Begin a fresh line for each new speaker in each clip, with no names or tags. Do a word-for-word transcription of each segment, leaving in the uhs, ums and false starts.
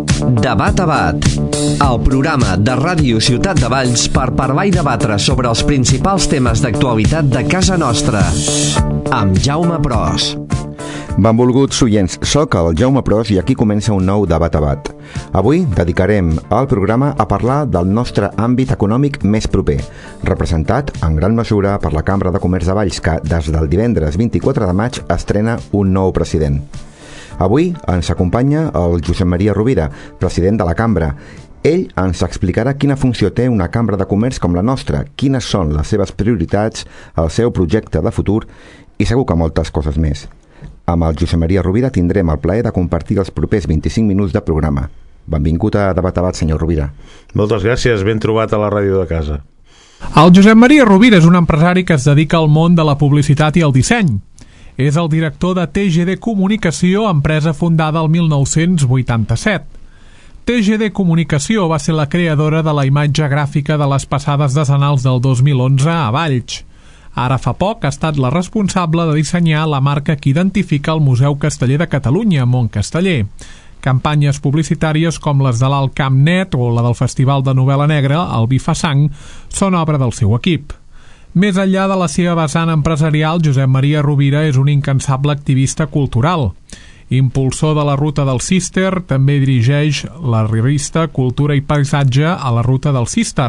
Debat a Bat, el programa de Ràdio Ciutat de Valls per parlar i debatre sobre els principals temes d'actualitat de casa nostra, amb Jaume Pros.
Benvolguts oients, soc el Jaume Pros i aquí comença un nou Debat a Bat. Avui dedicarem el programa a parlar del nostre àmbit econòmic més proper, representat en gran mesura per la Cambra de Comerç de Valls, que des del divendres vint-i-quatre de maig estrena un nou president. Avui ens acompanya el Josep Maria Rovira, president de la Cambra. Ell ens explicarà quina funció té una Cambra de Comerç com la nostra, quines són les seves prioritats, el seu projecte de futur i segur que moltes coses més. Amb el Josep Maria Rovira tindrem el plaer de compartir els propers vint-i-cinc minuts de programa. Benvingut a Debat a Bat, senyor Rovira.
Moltes gràcies, ben trobat a la ràdio de casa.
El Josep Maria Rovira és un empresari que es dedica al món de la publicitat i el disseny. És el director de T G D Comunicació, empresa fundada el mil nou-cents vuitanta-set. T G D Comunicació va ser la creadora de la imatge gràfica de les passades decenals del dos mil onze a Valls. Ara fa poc ha estat la responsable de dissenyar la marca que identifica el Museu Casteller de Catalunya, Montcasteller. Campanyes publicitàries com les de l'Alt Camp Net o la del Festival de Novel·la Negra, el Vi fa sang, són obra del seu equip. Més enllà de la seva vessant empresarial, Josep Maria Rovira és un incansable activista cultural. Impulsor de la Ruta del Cister, també dirigeix la revista Cultura i Paisatge a la Ruta del Cister.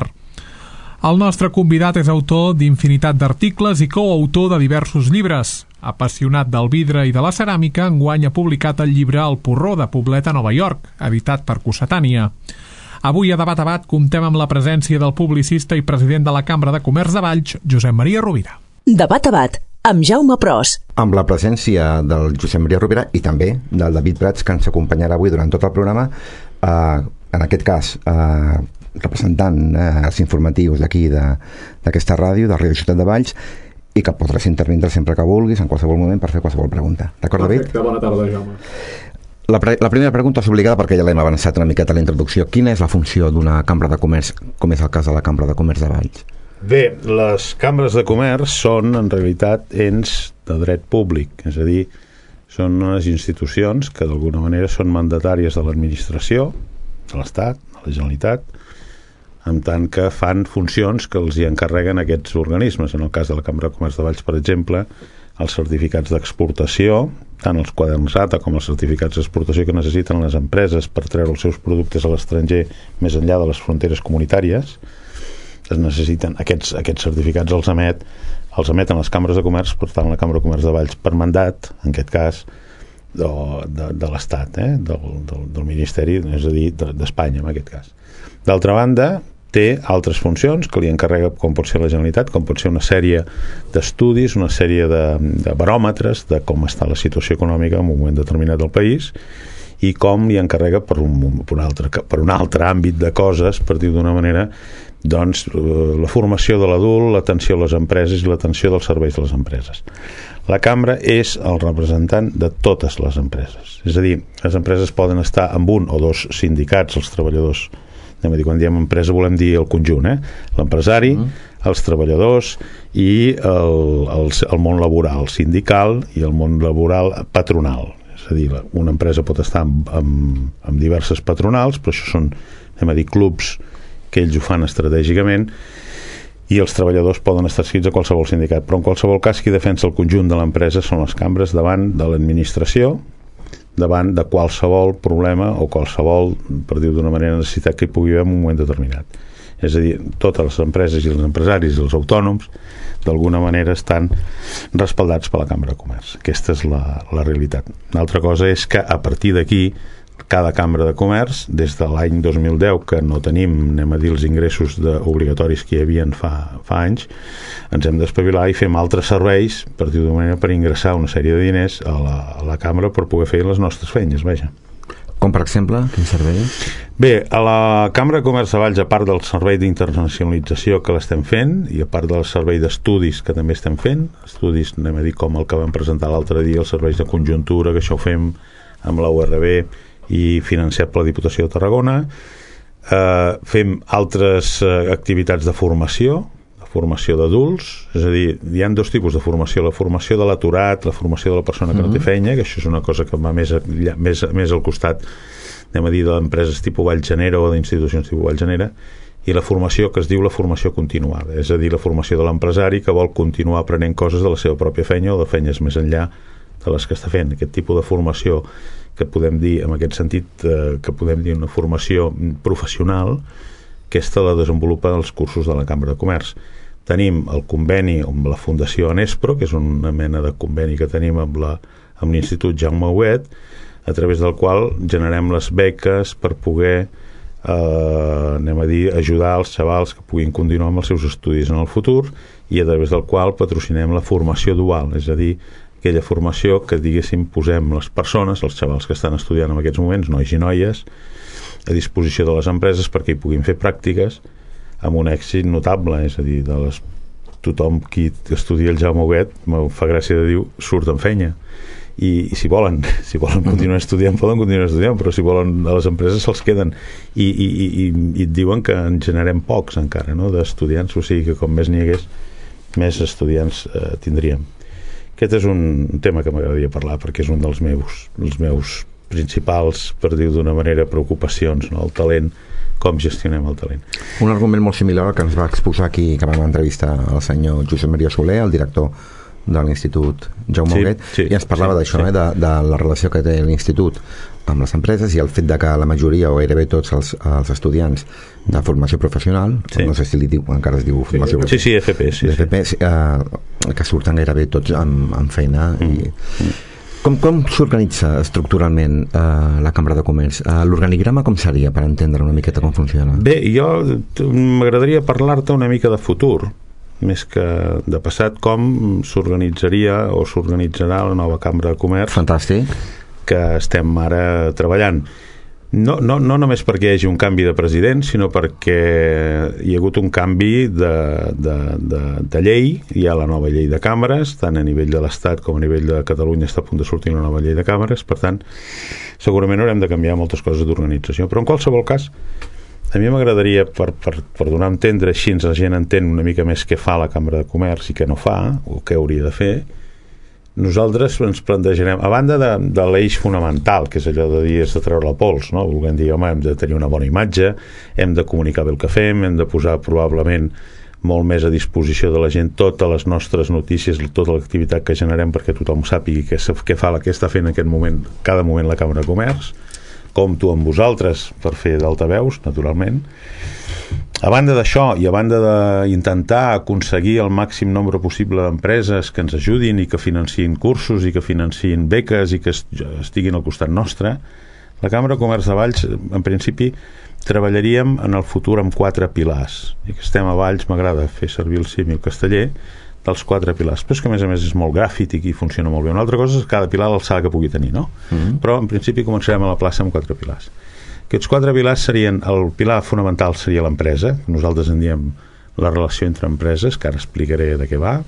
El nostre convidat és autor d'infinitat d'articles i coautor de diversos llibres. Apassionat del vidre i de la ceràmica, enguany ha publicat el llibre El porró de Poblet a Nova York, editat per Cossetània. Avui a Debat a Bat comptem amb la presència del publicista i president de la Cambra de Comerç de Valls, Josep Maria Rovira.
Debat a Bat, amb Jaume Pros.
Amb la presència del Josep Maria Rovira i també del David Prats, que ens acompanyarà avui durant tot el programa, eh, en aquest cas eh, representant eh, els informatius d'aquí, d'aquesta ràdio, de Ràdio Ciutat de Valls, i que podràs intervindre sempre que vulguis, en qualsevol moment, per fer qualsevol pregunta. D'acord, David?
Perfecte, bona tarda, Jaume.
La, pre la primera pregunta és obligada perquè ja l'hem avançat una miqueta a la introducció. Quina és la funció d'una cambra de comerç, com és el cas de la Cambra de Comerç de Valls?
Bé, les cambres de comerç són en realitat ens de dret públic, és a dir, són unes institucions que d'alguna manera són mandatàries de l'administració, de l'Estat, de la Generalitat, en tant que fan funcions que els hi encarreguen aquests organismes. En el cas de la Cambra de Comerç de Valls, per exemple, els certificats d'exportació, tant els quaderns A T A com els certificats d'exportació que necessiten les empreses per treure els seus productes a l'estranger més enllà de les fronteres comunitàries, es necessiten aquests, aquests certificats els emet els emeten les cambres de comerç, per tant la Cambra de Comerç de Valls per mandat, en aquest cas de, de, de l'Estat, eh? del, del, del Ministeri, és a dir, d'Espanya en aquest cas. D'altra banda, té altres funcions que li encarrega, com pot ser la Generalitat, com pot ser una sèrie d'estudis, una sèrie de, de baròmetres de com està la situació econòmica en un moment determinat del país i com li encarrega per un, per un, altre, per un altre àmbit de coses, per dir d'una manera, doncs, la formació de l'adult, l'atenció a les empreses i l'atenció dels serveis de les empreses. La Cambra és el representant de totes les empreses. És a dir, les empreses poden estar amb un o dos sindicats, els treballadors. Quan diem empresa volem dir el conjunt, eh? L'empresari, els treballadors i el, el, el món laboral sindical i el món laboral patronal. És a dir, una empresa pot estar amb, amb, amb diverses patronals, però això són, anem a dir, clubs que ells ho fan estratègicament, i els treballadors poden estar escrits a qualsevol sindicat, però en qualsevol cas qui defensa el conjunt de l'empresa són les cambres davant de l'administració, davant de qualsevol problema o qualsevol, per dir d'una manera, necessitat que hi pugui haver en un moment determinat. És a dir, totes les empreses i els empresaris i els autònoms d'alguna manera estan respaldats per la Cambra de Comerç. Aquesta és la, la realitat. Una altra cosa és que a partir d'aquí cada Cambra de Comerç, des de l'any dos mil deu, que no tenim, anem a dir, els ingressos de, obligatoris que hi havia fa, fa anys, ens hem d'espavilar i fem altres serveis, per dir d'una manera, per ingressar una sèrie de diners a la, a la Cambra per poder fer les nostres feines, vaja.
Com, per exemple, quin servei?
Bé, a la Cambra de Comerç de Valls, a part del servei d'internacionalització que l'estem fent i a part del servei d'estudis que també estem fent, estudis, anem a dir, com el que vam presentar l'altre dia, els serveis de conjuntura, que això ho fem amb la U R B i financiat per la Diputació de Tarragona, eh, fem altres eh, activitats de formació, de formació d'adults, és a dir, hi ha dos tipus de formació, la formació de l'aturat, la formació de la persona que mm-hmm. no té feina, que això és una cosa que va més, més, més al costat anem a dir, d'empreses tipus Vallgenera o d'institucions tipus Vallgenera, i la formació que es diu la formació continuada, és a dir, la formació de l'empresari que vol continuar aprenent coses de la seva pròpia feina o de feines més enllà de les que està fent. Aquest tipus de formació que podem dir, en aquest sentit, eh, que podem dir una formació professional, aquesta la desenvolupa els cursos de la Cambra de Comerç. Tenim el conveni amb la Fundació Anespro, que és una mena de conveni que tenim amb la amb l'Institut Jaume Huguet, a través del qual generem les beques per poder eh, anem a dir, ajudar els xavals que puguin continuar amb els seus estudis en el futur, i a través del qual patrocinem la formació dual, és a dir, aquella formació que, diguéssim, posem les persones, els xavals que estan estudiant en aquests moments, nois i noies, a disposició de les empreses perquè hi puguin fer pràctiques amb un èxit notable, és a dir, de les, tothom qui estudia el Jaume Huguet, me fa gràcia de dir, surt en feina. I, i si volen, si volen continuar estudiant poden continuar estudiant, però si volen a les empreses se'ls queden i, i, i, i et diuen que en generem pocs encara, no?, d'estudiants, o sigui que com més n'hi hagués, més estudiants eh, tindríem. Aquest és un tema que m'agradaria parlar perquè és un dels meus, dels meus principals, per dir d'una manera, preocupacions, no?, el talent, com gestionem el talent.
Un argument molt similar al que ens va exposar aquí, que vam entrevistar el senyor Josep Maria Soler, el director de l'Institut Jaume
sí,
Huguet,
sí,
i ens parlava
sí,
d'això,
sí.
eh, de, de la relació que té l'Institut amb les empreses i el fet de que la majoria o gairebé tots els, els estudiants de formació professional, sí. no sé si li diu, encara es diu formació
sí, sí, F P, sí,
F P sí. Eh, que surten gairebé tots amb, amb feina mm. i mm. Com, com s'organitza estructuralment eh, la Cambra de Comerç? Eh, l'organigrama com seria, per entendre una miqueta com funciona?
Bé, jo m'agradaria parlar-te una mica de futur, més que de passat, com s'organitzaria o s'organitzarà la nova Cambra de Comerç.
Fantàstic.
Que estem ara treballant. No, no, no només perquè hi hagi un canvi de president, sinó perquè hi ha hagut un canvi de, de, de, de llei. Hi ha la nova llei de càmeres, tant a nivell de l'Estat com a nivell de Catalunya està a punt de sortir una nova llei de càmeres, per tant, segurament haurem de canviar moltes coses d'organització. Però en qualsevol cas, a mi m'agradaria, per, per, per donar a entendre, així la gent entén una mica més què fa la Cambra de Comerç i què no fa, o què hauria de fer. Nosaltres ens plantejarem, a banda de, de l'eix fonamental, que és allò de dir, és de treure la pols, no? Volguem dir, home, hem de tenir una bona imatge, hem de comunicar bé el que fem, hem de posar probablement molt més a disposició de la gent totes les nostres notícies, tota l'activitat que generem perquè tothom sàpigui què, què fa, què està fent en aquest moment, cada moment la Cambra de Comerç. Compto amb vosaltres per fer d'altaveus, naturalment. A banda d'això, i a banda d'intentar aconseguir el màxim nombre possible d'empreses que ens ajudin i que financin cursos i que financin beques i que estiguin al costat nostre, la Cambra de Comerç de Valls, en principi, treballaríem en el futur amb quatre pilars. I que estem a Valls, m'agrada fer servir el símil casteller, dels quatre pilars, però és que a més a més és molt gràfic i funciona molt bé. Una altra cosa és cada pilar l'alçada que pugui tenir, no? Mm-hmm. Però en principi començarem a la plaça amb quatre pilars. Aquests quatre pilars serien, el pilar fonamental seria l'empresa, nosaltres en diem la relació entre empreses, que ara explicaré de què va.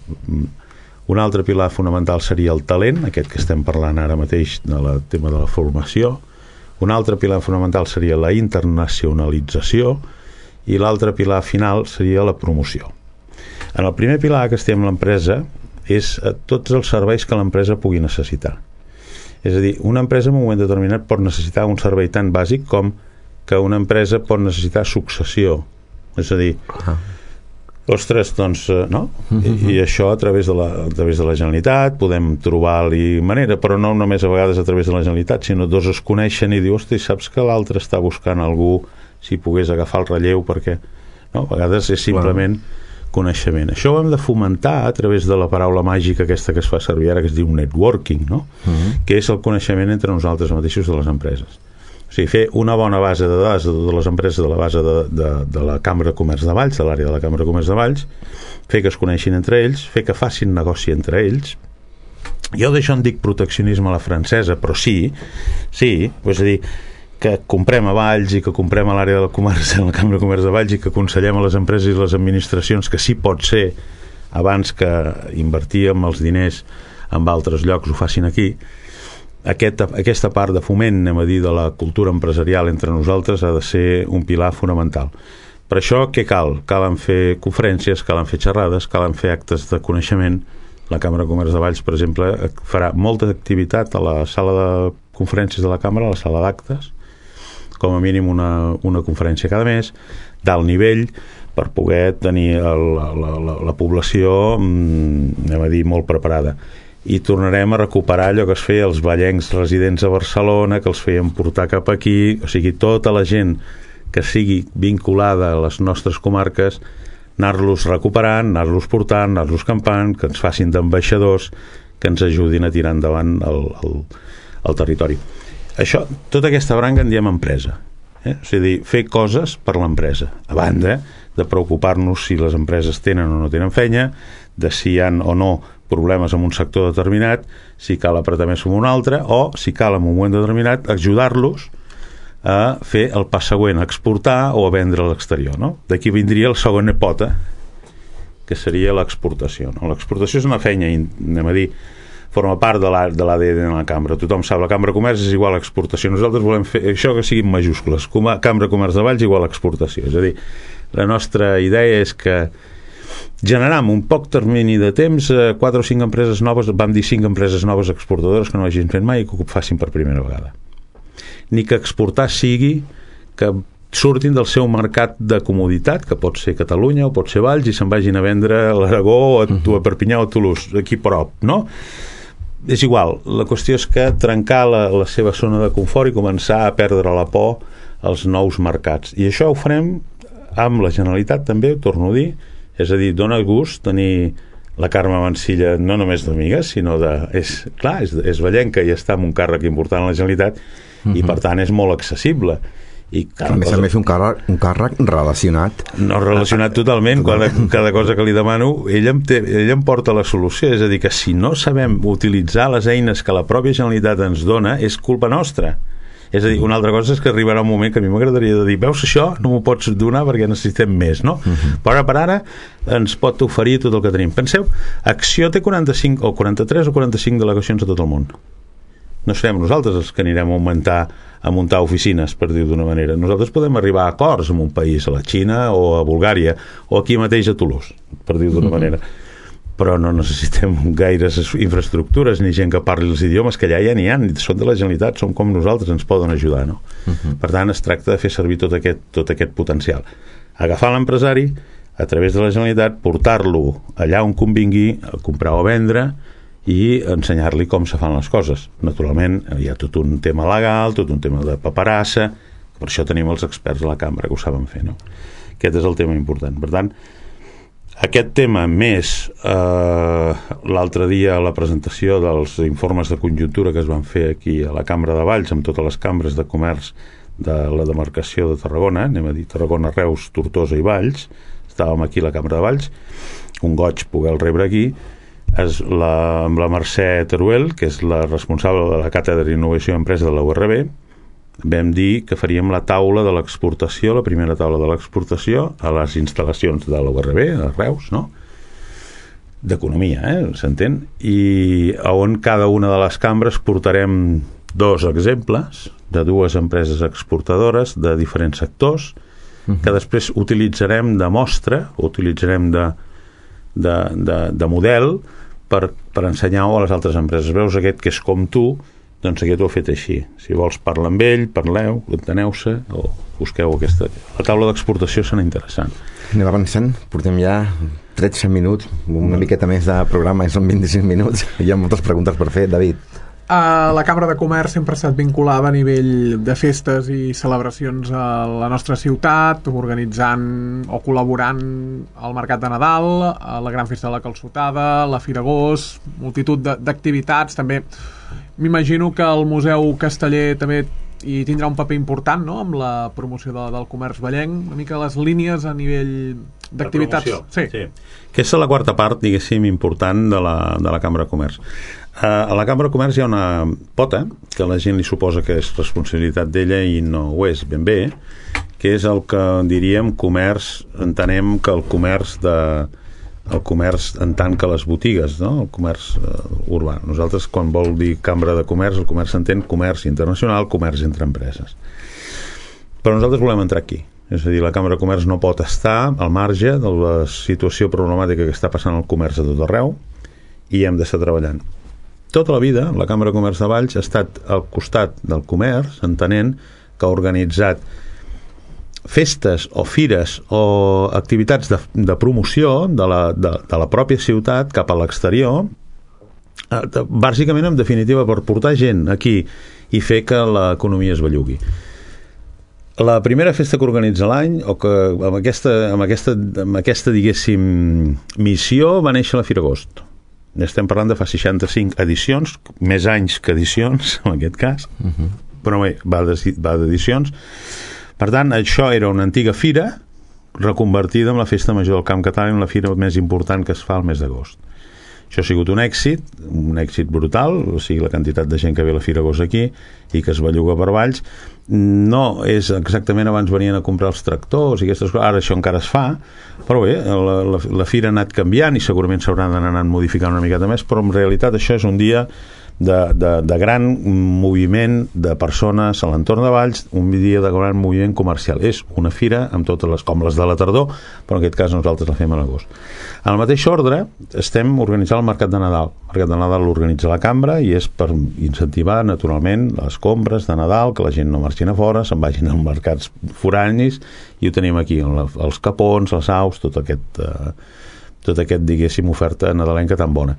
Un altre pilar fonamental seria el talent, aquest que estem parlant ara mateix del tema de la formació. Un altre pilar fonamental seria la internacionalització i l'altre pilar final seria la promoció. En el primer pilar que estem amb l'empresa és tots els serveis que l'empresa pugui necessitar. És a dir, una empresa en un moment determinat pot necessitar un servei tan bàsic com que una empresa pot necessitar successió. És a dir, ah. ostres, doncs, no? Uh-huh. I, I això a través, de la, a través de la Generalitat podem trobar-li manera, però no només a vegades a través de la Generalitat, sinó dos es coneixen i diu, hosti, saps que l'altre està buscant algú si pogués agafar el relleu, perquè no? A vegades és simplement wow. coneixement. Això ho hem de fomentar a través de la paraula màgica aquesta que es fa servir ara, que es diu networking, no? Uh-huh. Que és el coneixement entre nosaltres mateixos de les empreses. O sigui, fer una bona base de dades de totes les empreses de la base de, de, de la Cambra de Comerç de Valls, de l'àrea de la Cambra de Comerç de Valls, fer que es coneixin entre ells, fer que facin negoci entre ells. Jo d'això en dic proteccionisme a la francesa, però sí, sí, és a dir, que comprem a Valls i que comprem a l'àrea del comerç, a la Cambra de Comerç de Valls, i que aconsellem a les empreses i les administracions que sí pot ser, abans que invertíem els diners en altres llocs, ho facin aquí. Aquesta, aquesta part de foment, anem a dir, de la cultura empresarial entre nosaltres ha de ser un pilar fonamental. Per això, què cal? Calen fer conferències, calen fer xerrades, calen fer actes de coneixement. La Cambra de Comerç de Valls, per exemple, farà molta activitat a la sala de conferències de la Cambra, a la sala d'actes, com a mínim una, una conferència cada mes d'alt nivell per poder tenir el, la, la, la població, anem a dir, molt preparada. I tornarem a recuperar allò que es feia els vallencs residents a Barcelona, que els feien portar cap aquí, o sigui, tota la gent que sigui vinculada a les nostres comarques, anar-los recuperant, anar-los portant, anar-los campant, que ens facin d'ambaixadors, que ens ajudin a tirar endavant el, el, el territori. Això, tota aquesta branca en diem empresa. Eh? És a dir, fer coses per l'empresa, a banda de preocupar-nos si les empreses tenen o no tenen feina, de si hi ha o no problemes en un sector determinat, si cal apretar més en un altre, o si cal en un moment determinat ajudar-los a fer el pas següent, a exportar o a vendre a l'exterior, no? D'aquí vindria la segona pota, que seria l'exportació, no? L'exportació és una feina, anem a dir, forma part de l'A D N de la cambra. Tothom sap, la Cambra de Comerç és igual a exportació. Nosaltres volem fer això que sigui en majúscules. Cambra de Comerç de Valls igual a exportació. És a dir, la nostra idea és que generar en un poc termini de temps quatre o cinc empreses noves, vam dir cinc empreses noves exportadores que no hagin fet mai i que ho facin per primera vegada. Ni que exportar sigui que surtin del seu mercat de comoditat, que pot ser Catalunya o pot ser Valls, i se'n vagin a vendre a l'Aragó o a, a Perpinyà o a Toulouse, aquí prop, no? És igual, la qüestió és que trencar la, la seva zona de confort i començar a perdre la por als nous mercats. I això ho farem amb la Generalitat també, ho torno a dir, és a dir, dona gust tenir la Carme Mansilla no només d'amiga, sinó de... És, clar, és, és vallenca i està en un càrrec important a la Generalitat, uh-huh. i per tant és molt accessible. I
a més a més un càrrec, un càrrec relacionat
no relacionat totalment, cada, cada cosa que li demano ella em, té, ella em porta la solució, és a dir, que si no sabem utilitzar les eines que la pròpia Generalitat ens dona és culpa nostra. És a dir, una altra cosa és que arribarà un moment que a mi m'agradaria de dir, veus això, no m'ho pots donar perquè necessitem més, no? Uh-huh. Però ara per ara ens pot oferir tot el que tenim. Penseu, Acció té quaranta-cinc o quaranta-tres o quaranta-cinc delegacions a tot el món. No serem nosaltres els que anirem a augmentar a muntar oficines, per dir d'una manera. Nosaltres podem arribar a acords amb un país, a la Xina o a Bulgària, o aquí mateix a Toulouse, per dir d'una manera. Però no necessitem gaires infraestructures ni gent que parli els idiomes, que allà ja n'hi ha, són de la Generalitat, són com nosaltres, ens poden ajudar, no? Uh-huh. Per tant, es tracta de fer servir tot aquest, tot aquest potencial. Agafar l'empresari, a través de la Generalitat, portar-lo allà on convingui, a comprar o a vendre, i ensenyar-li com se fan les coses. Naturalment, hi ha tot un tema legal, tot un tema de paperassa, per això tenim els experts a la cambra que ho saben fer, no? Aquest és el tema important. Per tant, aquest tema més eh, l'altre dia la presentació dels informes de conjuntura que es van fer aquí a la Cambra de Valls amb totes les cambres de comerç de la demarcació de Tarragona, anem a dir Tarragona, Reus, Tortosa i Valls, estàvem aquí a la Cambra de Valls, un goig poder-lo rebre aquí, és la, amb la Mercè Teruel, que és la responsable de la Càtedra d'Innovació i Empresa de la U R B, vam dir que faríem la taula de l'exportació, la primera taula de l'exportació a les instal·lacions de la U R B, a Reus, no? D'economia, eh? S'entén? I on cada una de les cambres portarem dos exemples de dues empreses exportadores de diferents sectors, uh-huh. que després utilitzarem de mostra, utilitzarem de De, de, de model per, per ensenyar-ho a les altres empreses. Veus aquest que és com tu, doncs aquest ho ha fet així. Si vols parlar amb ell, parleu, enteneu-se o busqueu aquesta... La taula d'exportació serà interessant.
Anem avançant, portem ja tretze minuts, una miqueta més de programa, són vint-i-cinc minuts, hi ha moltes preguntes per fer. David.
Uh, la Cambra de Comerç sempre ha estat vinculada a nivell de festes i celebracions a la nostra ciutat, organitzant o col·laborant al Mercat de Nadal, a la Gran Festa de la Calçotada, la Fira Gos, multitud d'activitats. També m'imagino que el Museu Casteller també hi tindrà un paper important, no?, amb la promoció de, del comerç vallenc, una mica les línies a nivell d'activitats.
Sí. sí. Aquesta és la quarta part, diguéssim, important de la, de la Cambra de Comerç. Uh, a la Cambra de Comerç hi ha una pota que la gent li suposa que és responsabilitat d'ella i no ho és ben bé, que és el que diríem comerç, entenem que el comerç de el comerç en tant que les botigues, no? El comerç uh, urbà. Nosaltres, quan vol dir Cambra de Comerç, el comerç s'entén comerç internacional, comerç entre empreses. Però nosaltres volem entrar aquí. És a dir, la Cambra de Comerç no pot estar al marge de la situació problemàtica que està passant al comerç a tot arreu i hem d'estar treballant. Tota la vida la Cambra de Comerç de Valls ha estat al costat del comerç, entenent que ha organitzat festes o fires o activitats de, de promoció de la, de, de la pròpia ciutat cap a l'exterior, eh, bàsicament, en definitiva, per portar gent aquí i fer que l'economia es bellugui. La primera festa que organitza l'any, o que amb aquesta, amb aquesta, amb aquesta diguéssim, missió, va néixer la Fira Agost. Estem parlant de fa seixanta-cinc edicions, més anys que edicions, en aquest cas, uh-huh. però bé, va d'edicions. Per tant, això era una antiga fira reconvertida en la Festa Major del Camp Català, en la fira més important que es fa al mes d'agost. Això ha sigut un èxit, un èxit brutal, o sigui, la quantitat de gent que ve a la Fira Agost aquí i que es belluga per Valls. No és exactament, abans venien a comprar els tractors i aquestes coses, ara això encara es fa, però bé, la, la, la fira ha anat canviant i segurament s'hauran d'anar modificant una miqueta més, però en realitat això és un dia de, de, de gran moviment de persones a l'entorn de Valls, un dia de gran moviment comercial. És una fira amb totes les, com les de la tardor, però en aquest cas nosaltres la fem a l'agost. En el mateix ordre estem organitzant el Mercat de Nadal. El Mercat de Nadal l'organitza la Cambra i és per incentivar naturalment les compres de Nadal, que la gent no marxin a fora, se'n vagin als mercats foranis, i ho tenim aquí, els capons, les aus, tot aquest, eh, tot aquest diguéssim, oferta nadalenca tan bona.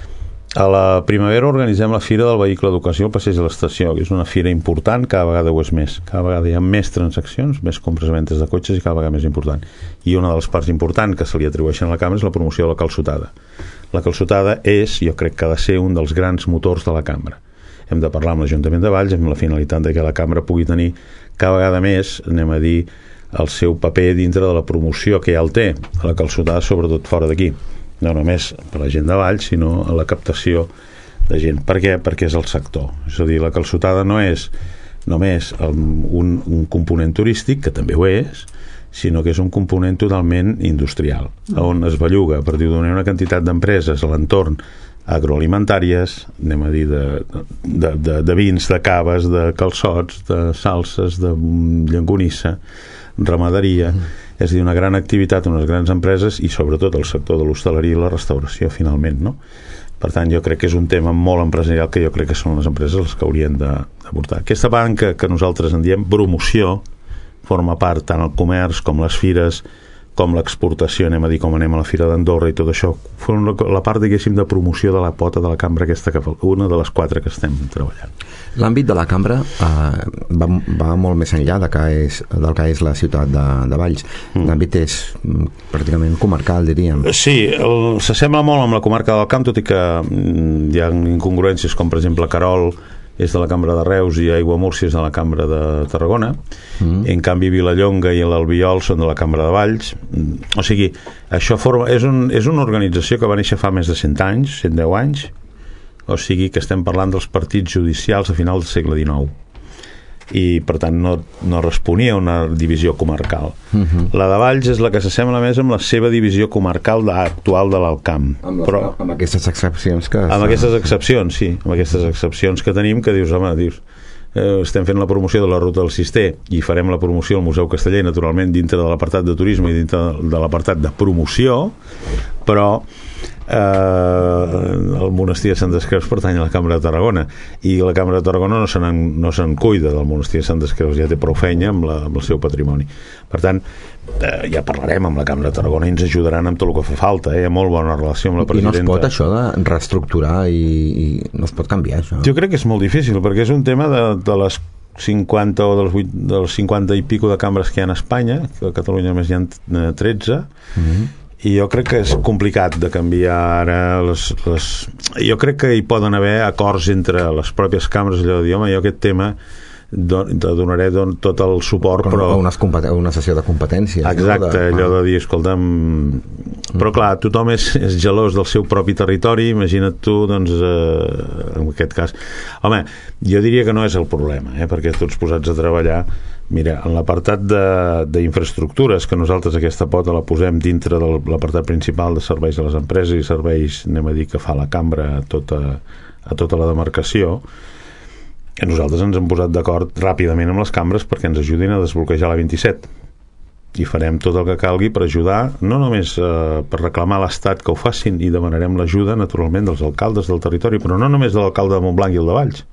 A la primavera organitzem la Fira del Vehicle d'Ocasió al Passeig de l'Estació, que és una fira important, cada vegada ho és més. Cada vegada hi ha més transaccions, més compres i ventes de cotxes i cada vegada més important. I una de les parts importants que se li atribueixen a la Cambra és la promoció de la calçotada. La calçotada és, jo crec que ha de ser un dels grans motors de la Cambra. Hem de parlar amb l'Ajuntament de Valls amb la finalitat de que la Cambra pugui tenir cada vegada més, anem a dir, el seu paper dintre de la promoció que ja el té, la calçotada, sobretot fora d'aquí. No només per la gent de Valls, sinó a la captació de gent. Per què? Perquè és el sector. És a dir, la calçotada no és només un, un component turístic, que també ho és, sinó que és un component totalment industrial, on es belluga, per dir-ho d'una una quantitat d'empreses a l'entorn, agroalimentàries, anem a dir de, de, de, de vins, de caves, de calçots, de salses, de llonganissa, ramaderia, és a dir, una gran activitat, unes grans empreses i sobretot el sector de l'hostaleria i la restauració finalment, no? Per tant, jo crec que és un tema molt empresarial que jo crec que són les empreses les que haurien d'aportar. Aquesta banca que nosaltres en diem promoció forma part tant el comerç com les fires com l'exportació, anem a dir, com anem a la Fira d'Andorra i tot això, la part, diguéssim, de promoció de la pota de la Cambra aquesta, que una de les quatre que estem treballant.
L'àmbit de la Cambra eh, va, va molt més enllà de que és, del que és la ciutat de, de Valls. Mm. L'àmbit és pràcticament comarcal, diríem.
Sí, s'assembla molt amb la comarca del Camp, tot i que mm, hi ha incongruències com, per exemple, Querol és de la Cambra de Reus i Aiguamúrcia és de la Cambra de Tarragona. Mm. En canvi Vilallonga i l'Albiol són de la Cambra de Valls. O sigui, això forma, és, un, és una organització que va néixer fa més de cent anys, cent deu anys, o sigui que estem parlant dels partits judicials a final del segle dinou, i per tant no, no responia a una divisió comarcal. Uh-huh. La de Valls és la que s'assembla més amb la seva divisió comarcal actual de l'Alt Camp.
Amb, les,
però,
amb aquestes excepcions que...
Amb aquestes excepcions, sí, amb aquestes excepcions que tenim, que dius, home, dius, eh, estem fent la promoció de la Ruta del Cister i farem la promoció al Museu Casteller, naturalment dintre de l'apartat de turisme i dintre de l'apartat de promoció, però eh, el monestir de Santes Creus pertany a la Cambra de Tarragona i la Cambra de Tarragona no se'n no se cuida del monestir de Santes Creus, ja té prou feina amb, la, amb el seu patrimoni. Per tant, eh, ja parlarem amb la Cambra de Tarragona i ens ajudaran amb tot el que fa falta, eh? Hi ha molt bona relació amb la presidenta.
I no es pot això de reestructurar i, i no es pot canviar això?
Jo crec que és molt difícil, perquè és un tema de, de les cinquanta o dels, vuit, dels cinquanta i pico de cambres que hi ha a Espanya, que a Catalunya més hi ha tretze, mm-hmm. i jo crec que és complicat de canviar ara les, les... jo crec que hi poden haver acords entre les pròpies cambres, allò de dir, home, jo aquest tema don, te donaré don, tot el suport,
com,
però...
Unes una sessió de competències.
Exacte, no? de... allò de dir, escolta'm... Però clar, tothom és, és gelós del seu propi territori, imagina't tu, doncs, eh, en aquest cas... Home, jo diria que no és el problema, eh, perquè tots posats a treballar. Mira, en l'apartat d'infraestructures, que nosaltres aquesta pota la posem dintre de l'apartat principal de serveis a les empreses i serveis, anem a dir, que fa la cambra a tota, a tota la demarcació, que nosaltres ens hem posat d'acord ràpidament amb les cambres perquè ens ajudin a desbloquejar la vint-i-set. I farem tot el que calgui per ajudar, no només eh, per reclamar a l'Estat que ho facin, i demanarem l'ajuda, naturalment, dels alcaldes del territori, però no només de l'alcalde de Montblanc i el de Valls,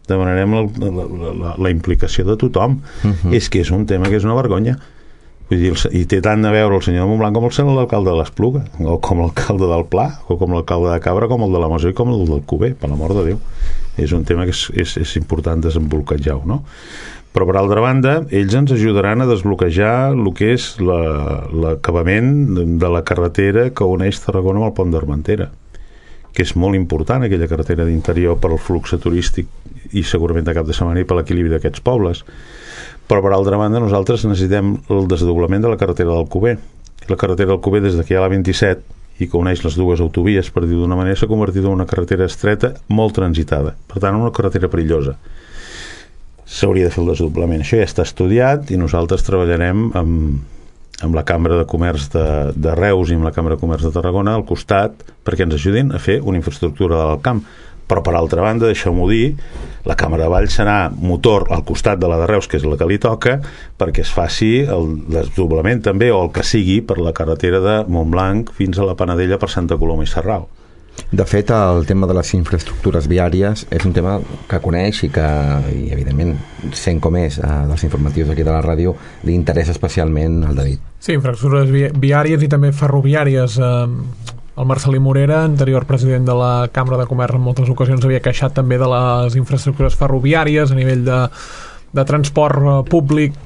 demanarem la, la, la, la implicació de tothom. Uh-huh. És que és un tema que és una vergonya. Vull dir, i té tant a veure el senyor de Montblanc com el senyor l'alcalde de l'Espluga, o com l'alcalde del Pla, o com l'alcalde de Cabra, com el de la Masó i com el del Cuber, per l'amor de Déu. És un tema que és, és, és important desenvolupar-ho, no? Però per altra banda, ells ens ajudaran a desbloquejar el que és l'acabament de la carretera que uneix Tarragona amb el Pont d'Armentera, que és molt important, aquella carretera d'interior, per al flux turístic i segurament de cap de setmana i per l'equilibri d'aquests pobles. Però per altra banda nosaltres necessitem el desdoblament de la carretera del Cuber. La carretera del Cuber, des d'aquí a la vint-i-set i que uneix les dues autovies, per dir-ho d'una manera, s'ha convertit en una carretera estreta molt transitada, per tant una carretera perillosa. S'hauria de fer el desdoblament. Això ja està estudiat i nosaltres treballarem amb, amb la Cambra de Comerç de, de Reus i amb la Cambra de Comerç de Tarragona al costat perquè ens ajudin a fer una infraestructura del camp. Però per altra banda, deixeu-m'ho dir, la Càmera de Valls serà motor al costat de la de Reus, que és la que li toca, perquè es faci el desdoblament també, o el que sigui, per la carretera de Montblanc fins a la Panadella per Santa Coloma i Sarral.
De fet, el tema de les infraestructures viàries és un tema que coneix i que, i evidentment, sent com és eh, dels informatius aquí de la ràdio, li interessa especialment al David.
Sí, infraestructures vi viàries i també ferroviàries. Eh, el Marcelí Morera, anterior president de la Cambra de Comerç, en moltes ocasions havia queixat també de les infraestructures ferroviàries a nivell de, de transport públic,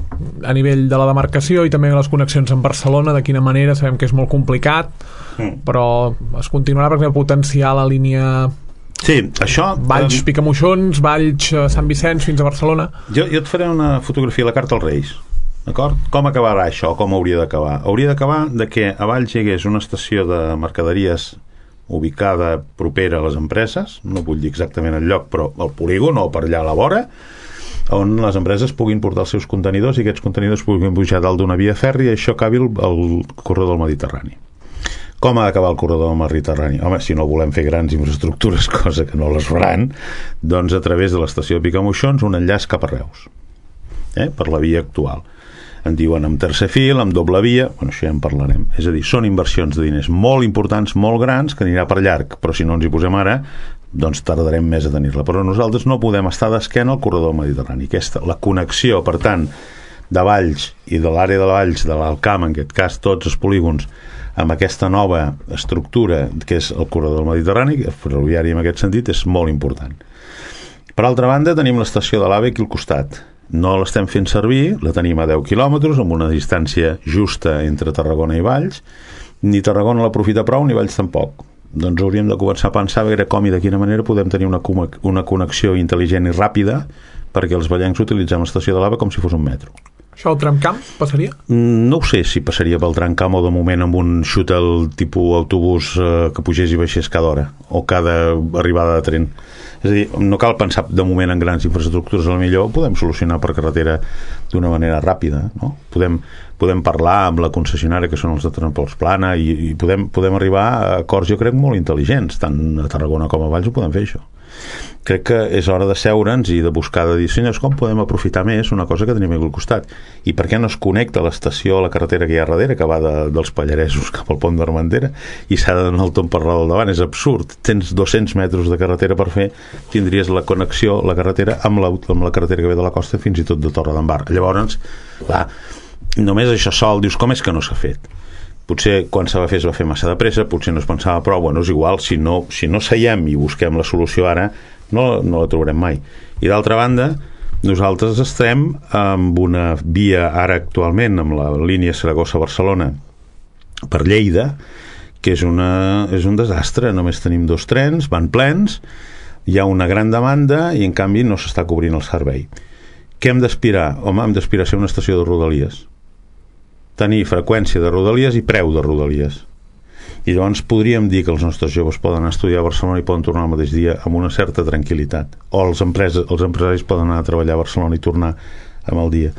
a nivell de la demarcació i també les connexions amb Barcelona, de quina manera, sabem que és molt complicat, mm. però es continuarà, per exemple, potenciar la línia
sí, això,
Valls um... Picamoixons, Valls Sant Vicenç fins a Barcelona.
Jo, jo et faré una fotografia a la carta als Reis, d'acord? Com acabarà això, com hauria d'acabar? Hauria d'acabar de que a Valls hi hagués una estació de mercaderies ubicada propera a les empreses, no vull dir exactament el lloc, però al polígon o per allà a la vora, on les empreses puguin portar els seus contenidors i aquests contenidors puguin pujar dalt d'una via fèrria i això acabi el, el corredor del Mediterrani. Com ha d'acabar el corredor del Mediterrani? Home, si no volem fer grans infraestructures, cosa que no les faran, doncs a través de l'estació de Picamoixons un enllaç cap a Reus, eh? Per la via actual. En diuen amb tercer fil, amb doble via, bueno, això ja en parlarem. És a dir, són inversions de diners molt importants, molt grans, que anirà per llarg, però si no ens hi posem ara, doncs tardarem més a tenir-la. Però nosaltres no podem estar d'esquena al corredor mediterrani. Aquesta, la connexió, per tant, de Valls i de l'àrea de Valls, de l'Alcamp, en aquest cas tots els polígons, amb aquesta nova estructura que és el corredor mediterrani, el ferroviari en aquest sentit, és molt important. Per altra banda, tenim l'estació de l'AVE aquí al costat. No l'estem fent servir, la tenim a deu quilòmetres, amb una distància justa entre Tarragona i Valls. Ni Tarragona l'aprofita prou, ni Valls tampoc. Doncs hauríem de començar a pensar a veure com i de quina manera podem tenir una, una connexió intel·ligent i ràpida perquè els vallencs utilitzem l'estació de l'AVE com si fos un metro.
Això al tramcamp passaria?
No ho sé si passaria pel tramcamp o de moment amb un shuttle tipus autobús eh, que pugés i baixés cada hora o cada arribada de tren. És a dir, no cal pensar de moment en grans infraestructures, a la millor ho podem solucionar per carretera d'una manera ràpida, no? Podem, podem parlar amb la concessionària que són els de Transports Plana i, i podem, podem arribar a acords, jo crec, molt intel·ligents, tant a Tarragona com a Valls ho podem fer això. Crec que és hora de seure'ns i de buscar de dir, senyors, com podem aprofitar més una cosa que tenim aquí al costat? I per què no es connecta l'estació a la carretera que hi ha darrere, que va de, dels Pallaresos cap al Pont d'Armentera, i s'ha de donar el tomb per la del davant? És absurd. Tens dos-cents metres de carretera per fer, tindries la connexió, la carretera, amb la, amb la carretera que ve de la costa, fins i tot de Torredembar. Llavors, clar, només això sol, dius, com és que no s'ha fet? Potser quan s'ha de fer es va fer massa de pressa, potser no es pensava, però bueno, és igual, si no, si no seiem i busquem la solució ara, no, no la trobarem mai. I d'altra banda, nosaltres estem amb una via ara actualment, amb la línia Saragossa-Barcelona per Lleida, que és, una, és un desastre. Només tenim dos trens, van plens, hi ha una gran demanda i en canvi no s'està cobrint el servei. Què hem d'aspirar? Home, hem d'aspirar a ser una estació de Rodalies, tenir freqüència de Rodalies i preu de Rodalies, i llavors podríem dir que els nostres joves poden estudiar a Barcelona i poden tornar el mateix dia amb una certa tranquil·litat, o els, empreses, els empresaris poden anar a treballar a Barcelona i tornar amb el dia.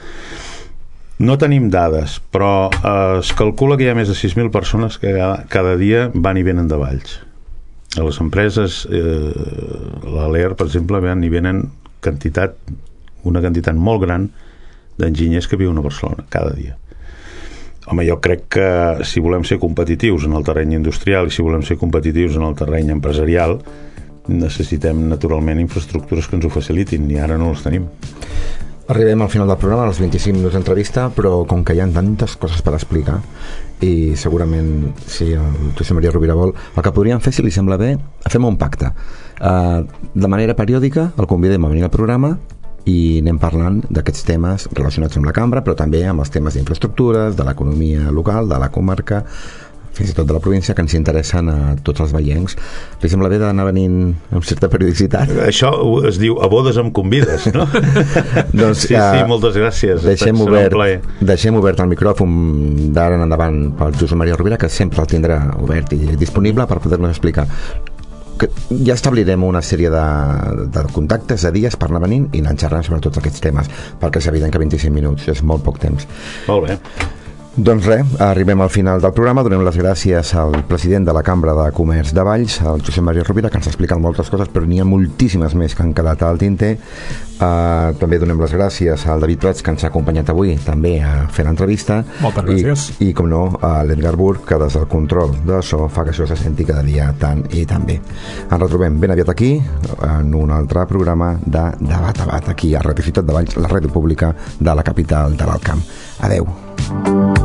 No tenim dades, però eh, es calcula que hi ha més de sis mil persones que cada, cada dia van i venen de Valls. A les empreses, eh, la Lear, per exemple, van i venen quantitat, una quantitat molt gran d'enginyers que viuen a Barcelona cada dia. Home, jo crec que si volem ser competitius en el terreny industrial i si volem ser competitius en el terreny empresarial, necessitem naturalment infraestructures que ens ho facilitin, i ara no les tenim.
Arribem al final del programa, als vint-i-cinc minuts d'entrevista, però com que hi ha tantes coses per explicar, i segurament, si el Josep Maria Rovira vol, el que podríem fer, si li sembla bé, fem un pacte. Uh, de manera periòdica el convidem a venir al programa i anem parlant d'aquests temes relacionats amb la cambra, però també amb els temes d'infraestructures, de l'economia local, de la comarca, fins i tot de la província, que ens interessen a tots els veiencs. Li sembla bé d'anar venint amb certa periodicitat?
Això es diu a bodes em convides, no?
Doncs,
sí, sí, moltes gràcies.
Deixem obert, deixem obert el micròfon d'ara en endavant pel Josep Maria Rovira, que sempre el tindrà obert i disponible per poder-nos explicar. Que ja establirem una sèrie de, de contactes, de dies per anar venint i anar xerrant sobre tots aquests temes, perquè és evident que vint-i-cinc minuts és molt poc temps.
Molt bé.
Doncs res, arribem al final del programa. Donem les gràcies al president de la Cambra de Comerç de Valls, el Josep Maria Rovira, que ens ha explicat moltes coses, però n'hi ha moltíssimes més que han quedat al tinter. Uh, també donem les gràcies al David Prats, que ens ha acompanyat avui també a fer l'entrevista.
Moltes gràcies.
I, i com no, a l'Edgar Burg, que des del control de so fa que això se senti cada dia tant i tan bé. Ens retrobem ben aviat aquí en un altre programa de Debat a Bat, aquí a Radio Ciutat de Valls, la ràdio pública de la capital de l'Alt Camp. Adeu.